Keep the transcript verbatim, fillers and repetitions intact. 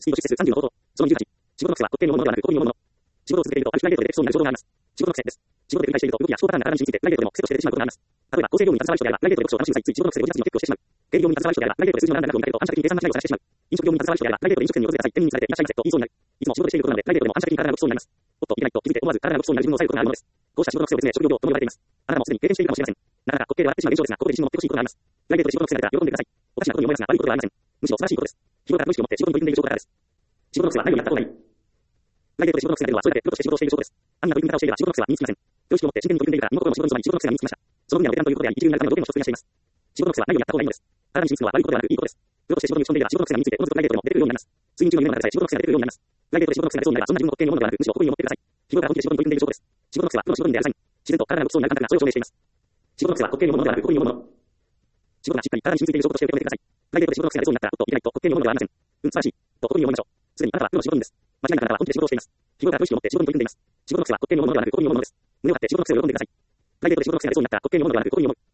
スピード出世数さんじゅうの方法。そのにじゅうはち。仕事の癖は特定のものではなく、行為によるもの。仕事を続けていると、ある種来月でできそうになる衝動があります。仕事の癖です。仕事で繰り返していると、動きや思考パターンが体に染みついて、来月でも癖として出てしまうことがあります。例えば、構成業務に携わる人であれば、来月で読書を楽しむ際、つい仕事の癖でおじたちにチェックをしてしまう。経理業務に携わる人であれば、来月で数字の欄だけを見たけど、反射的に計算しないをさせてしまう。飲食業務に携わる人であれば、来月で飲食店に訪れた際、店員にされていらっしゃいませと言いそうになる。いつも仕事でしていることなので、来月でも反射的に体が動きそうになります。おっと、いけないと気づいて思わず体が動きそうになる自分を抑えることがあるものです。こうした仕事の癖を別名職業病とも呼ばれています。あなたもすでに経験しているかもしれません。なかなか滑稽で笑ってしまう現象ですが、ここで自信を持ってほしいことがあります。来月で仕事の癖が出たら喜んでください。おかしなことに思いますが、悪いことではありません。むしろ素晴らしいことです。日頃から無意識を持って仕事に取り組んでいる証拠からです。仕事の癖は何をやった方がいい。来月で仕事の癖が出るのは、それだけプロとして仕事をしている証拠です。暗な取り組み方をしていれば仕事の癖は身につきません。常識を持って真剣に取り組んでいるから、身の心も仕事のそばに仕事の癖が身につきました。その分野のベテランということであり、一流になるための条件の一つにしています。仕事の癖は何をやった方がいいのです。体に染みつくのは悪いことではなく、いいことです。プロとして仕事に打ち込んでいれば仕事の癖が身について、おのずと来月でも出てくるようになります。睡眠中の夢の中でさえ仕事の癖が出てくるようになります。来月で仕事の癖が出そうになれば、そんな自分の特定のものではなく、むしろ誇りに思ってください。日頃から本気で仕事に取り組んでいる証拠です。仕事の癖はプロの仕事に出会いなさい。自然と体が動きそうになる感覚がそれを証明しています。仕事の癖は特定のものではなく、誇りに思うもの。仕事がしっかり体に染みついている証拠として受け止めてください。来月で仕事の癖が出そうになったら、おっといけないと特定のものではありません。うん、素晴らしい。と誇りに思いましょう。すでにあなたはプロの仕事人です。間違いなくあなたは本気で仕事をしています。日頃から無意識を持って仕事に取り組んでいます。仕事の癖は特定のものではなく、誇りに思うものです。胸を張って仕事の癖を喜んでください。来月で仕事の癖が出そうになったら、特定のものではなく、誇りに思う。